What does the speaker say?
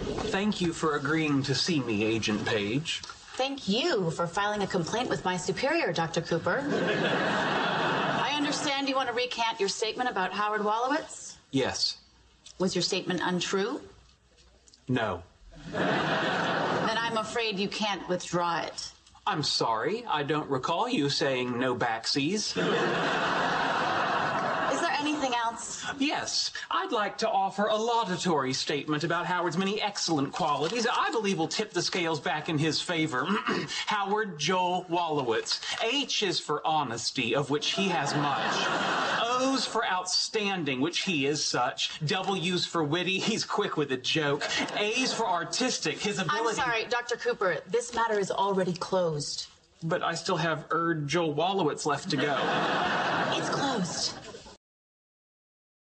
Thank you for agreeing to see me, Agent Page. Thank you for filing a complaint with my superior, Dr. Cooper. I understand you want to recant your statement about Howard Wolowitz? Yes. Was your statement untrue? No. Then I'm afraid you can't withdraw it. I'm sorry. I don't recall you saying no backsies. Is there anything else? Yes. I'd like to offer a laudatory statement about Howard's many excellent qualities that I believe will tip the scales back in his favor. Howard Joel Wolowitz. H is for honesty, of which he has much. O's for outstanding, which he is such. W's for witty, he's quick with a joke. A's for artistic, his ability... I'm sorry, Dr. Cooper, this matter is already closed. But I still have Joel Wolowitz left to go. It's closed.